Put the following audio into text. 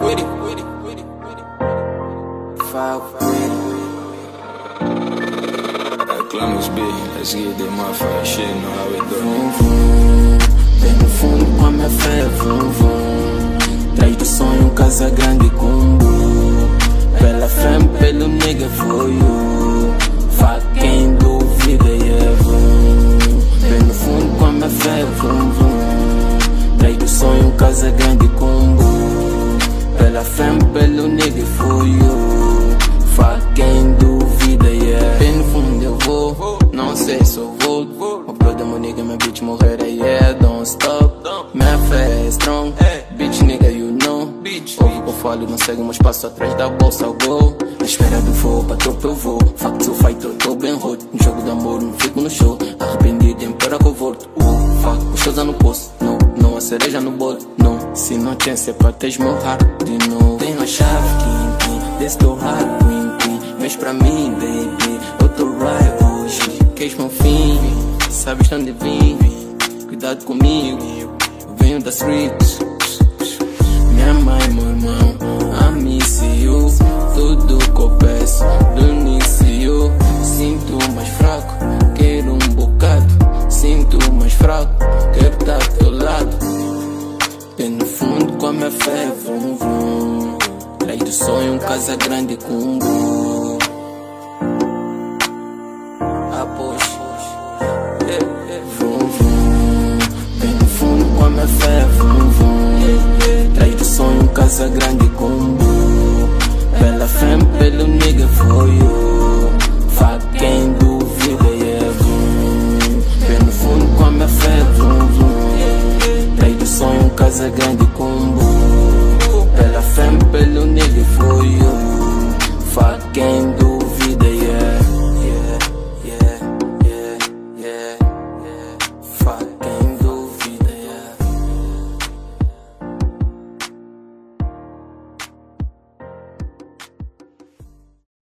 Climate big, let's get that motherfucker shit, know how it go. Vum, vum, bem no fundo com a minha fé, vum, vum. Traz do sonho casa grande com um boo. Pela frente, pelo nigga for you. Fá quem duvida, yeah, vum. Bem no fundo com a minha fé, vum, vum. Traz do sonho casa grande com um boo. Pela frente, pelo nigga for you. Fá quem duvida, yeah. Bem no fundo eu vou, não sei se eu volto. O brother, meu nigga, meu bitch morrer, yeah, don't stop. Minha fé é strong, bitch nigga, you know. Ouve o que eu falo, não segue meus passos atrás da bolsa, go. Na espera do voo, pra tropa eu vou. Fuck to fight, eu tô bem hot. No jogo de amor, não fico no show. Arrependido, empera que eu volto. Fuck, gostosa no posto, não a cereja no bolo, não. Se não tinha, é pra te esmorrar de novo. Tenho a chave, quem, desse teu raro, queen. Vens pra mim, baby, eu tô right hoje. Queres meu fim, sabes de onde vim. Cuidado comigo, eu venho da streets. Minha mãe, meu irmão, I miss you. Tudo que eu peço do início. Sinto mais fraco, quero um bocado. Sinto mais fraco, quero estar ao teu lado. Bem no fundo com a minha fé, vum, vum. Traz do sonho casa grande com um boo. Vum, vum. Bem no fundo com a minha fé, vum, vum. Traz do sonho casa grande com um boo. Pela frente, pelo nigga for you. Fá quem duvida, yeah, vum. Bem no fundo com a minha fé, vum, vum. Traz do sonho casa grande